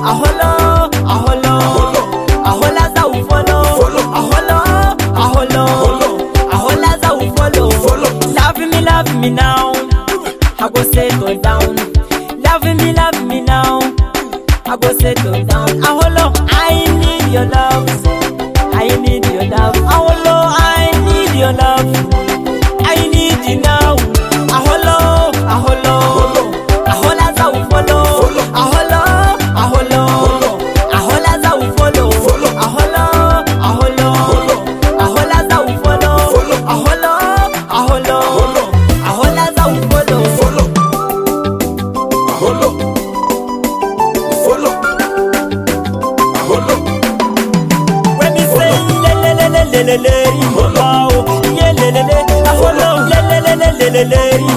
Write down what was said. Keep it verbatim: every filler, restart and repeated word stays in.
aholo, aholo, ahola za ufolo, aholo, aholo, ahola za ufolo. Love me, love me now, I go settle down. Love me, love me now, I go settle down. Aholo, I need your love, I need your love. Aholo, I need your love, I need you now. Aholo, aholo, ahola za ufolo, aholo, aholo, ahola za ufolo, aholo, aholo, ahola za ufolo, aholo, aholo, ahola za ufolo. Aholo, ufolo, aholo. When me say le le le le le le le, aholo, yeah le le le, aholo, le le le le le le.